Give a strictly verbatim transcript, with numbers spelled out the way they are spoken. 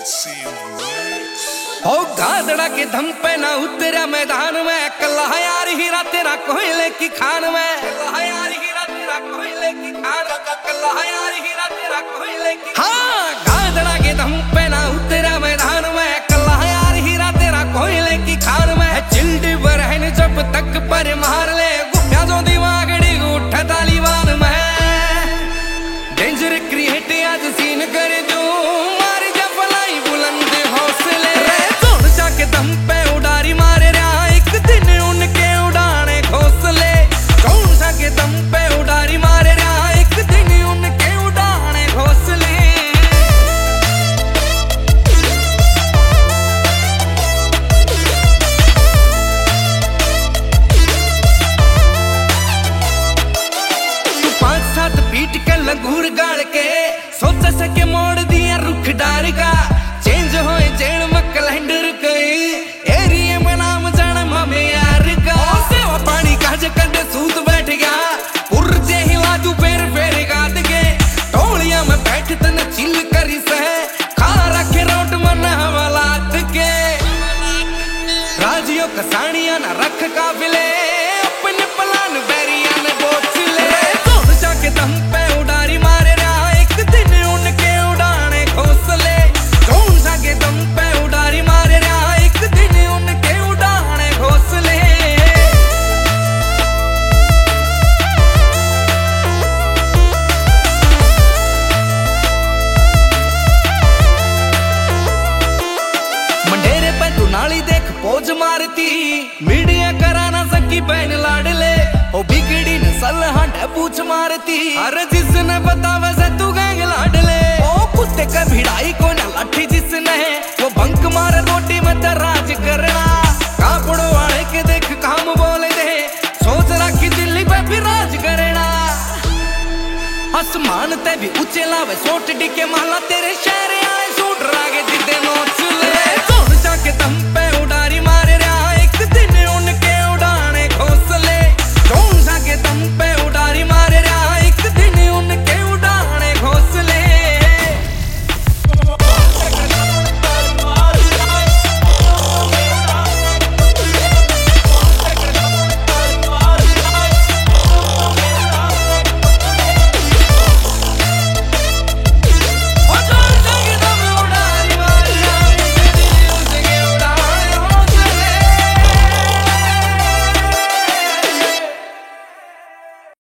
हो गादड़ा के दम पे ना उतरा मैदान में, कल्ला यार हीरा तेरा कोयले की खान में, कल्ला यार हीरा तेरा कोयले की खान, कल्ला यार हीरा तेरा कोयले की, हाँ गादड़ा के दम पे ना उतरा मैदान में, कल्ला यार हीरा तेरा कोयले की खान में। चिल्डी बरहन जब तक पर मार ले, गुफिया जो दिमागड़ी उठ तालिबान में, डेंजर क्रिएट आज सीन कर दूं, मारी जब फलाई बुलंद हौसले, जोर जाके दम पे उड़ारी मारे रहा, एक दिन उनके उड़ाने घोंसले, जोर जाके दम पे उड़ारी मारे रहा, एक दिन उनके उड़ाने घोंसले। तू पांच सात पीट के लंगूर गाड़ के, सोच सके मोड़ दिया रुख डार का, चेंज होए जेड़ में कैलेंडर कई, एरिए में नाम जाना मामे यार का, सेवा पानी काज कदे सूत बैठ गया, पुरजे हिला तू फेर फेर गाद के, टोलिया में बैठ तन चिल करी सह, खा रखे रोट मन हवालात के, राजियों कसानिया न रख काबिले, अपने पलान बैरिया न बोच ले, जोर जाके दम पे उड़ारी मारे रहा, एक दिन उनके उड़ाने घोंसले, जोर जाके दम पे उड़ारी मारे रहा, एक दिन उनके उड़ाने घोंसले। मंडेरे पे तू नाली देख पोज मारती, मीडिया करा ना सकी बहन लाडले, ओ बिगड़ी नस्ल हांडे पूछ मारती, अरे जिसने बतावे से तू गैंग लाडले, ओ कुत्ते का भिड़ाई को ना लाठी जिसने, वो बंक मारे रोटी में राज करना, कापड़ो वाले के देख काम बोले दे, सोच रखी दिल्ली पे भी राज करना, आसमान ते भी ऊंचे लावे सोट डिके माला, तेरे शहर आए सूट रागे जिद